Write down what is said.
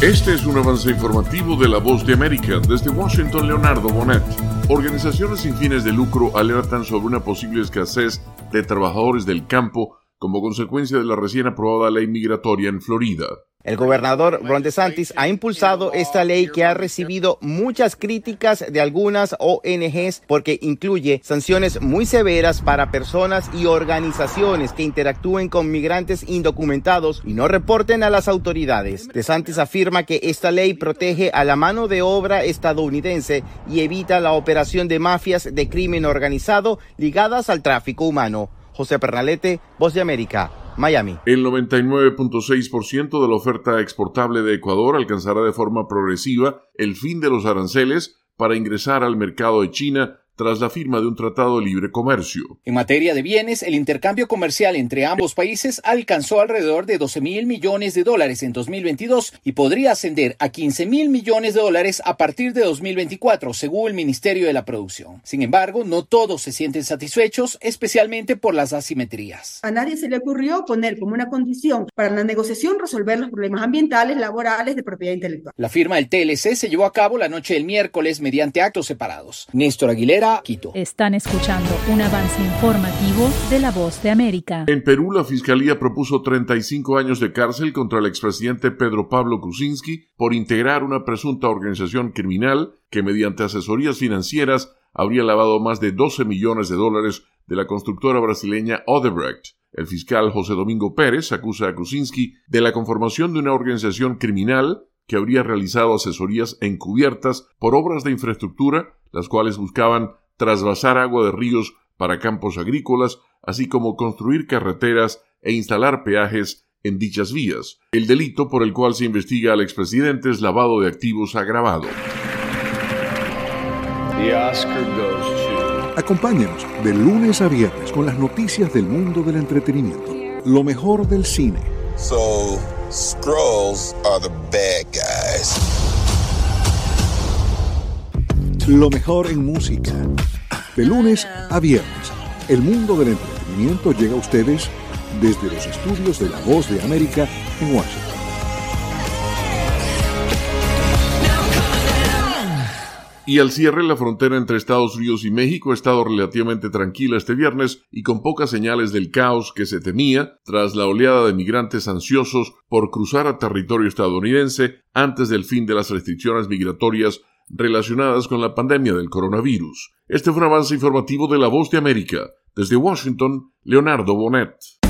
Este es un avance informativo de La Voz de América. Desde Washington, Leonardo Bonet. Organizaciones sin fines de lucro alertan sobre una posible escasez de trabajadores del campo como consecuencia de la recién aprobada ley migratoria en Florida. El gobernador Ron DeSantis ha impulsado esta ley que ha recibido muchas críticas de algunas ONGs porque incluye sanciones muy severas para personas y organizaciones que interactúen con migrantes indocumentados y no reporten a las autoridades. DeSantis afirma que esta ley protege a la mano de obra estadounidense y evita la operación de mafias de crimen organizado ligadas al tráfico humano. José Pernalete, Voz de América, Miami. El 99.6% de la oferta exportable de Ecuador alcanzará de forma progresiva el fin de los aranceles para ingresar al mercado de China tras la firma de un tratado de libre comercio. En materia de bienes, el intercambio comercial entre ambos países alcanzó alrededor de $12,000 millones en 2022 y podría ascender a $15,000 millones a partir de 2024, según el Ministerio de la Producción. Sin embargo, no todos se sienten satisfechos, especialmente por las asimetrías. A nadie se le ocurrió poner como una condición para la negociación resolver los problemas ambientales, laborales, de propiedad intelectual. La firma del TLC se llevó a cabo la noche del miércoles mediante actos separados. Néstor Aguilera, Quito. Están escuchando un avance informativo de La Voz de América. En Perú, la Fiscalía propuso 35 años de cárcel contra el expresidente Pedro Pablo Kuczynski por integrar una presunta organización criminal que mediante asesorías financieras habría lavado más de $12 millones de la constructora brasileña Odebrecht. El fiscal José Domingo Pérez acusa a Kuczynski de la conformación de una organización criminal que habría realizado asesorías encubiertas por obras de infraestructura, las cuales buscaban trasvasar agua de ríos para campos agrícolas, así como construir carreteras e instalar peajes en dichas vías. El delito por el cual se investiga al expresidente es lavado de activos agravado. Acompáñanos de lunes a viernes con las noticias del mundo del entretenimiento, lo mejor del cine. So, Skrulls are the bad guys. Lo mejor en música. De lunes a viernes, el mundo del entretenimiento llega a ustedes desde los estudios de La Voz de América en Washington. Y al cierre, la frontera entre Estados Unidos y México ha estado relativamente tranquila este viernes y con pocas señales del caos que se temía tras la oleada de migrantes ansiosos por cruzar a territorio estadounidense antes del fin de las restricciones migratorias relacionadas con la pandemia del coronavirus. Este fue un avance informativo de La Voz de América. Desde Washington, Leonardo Bonet.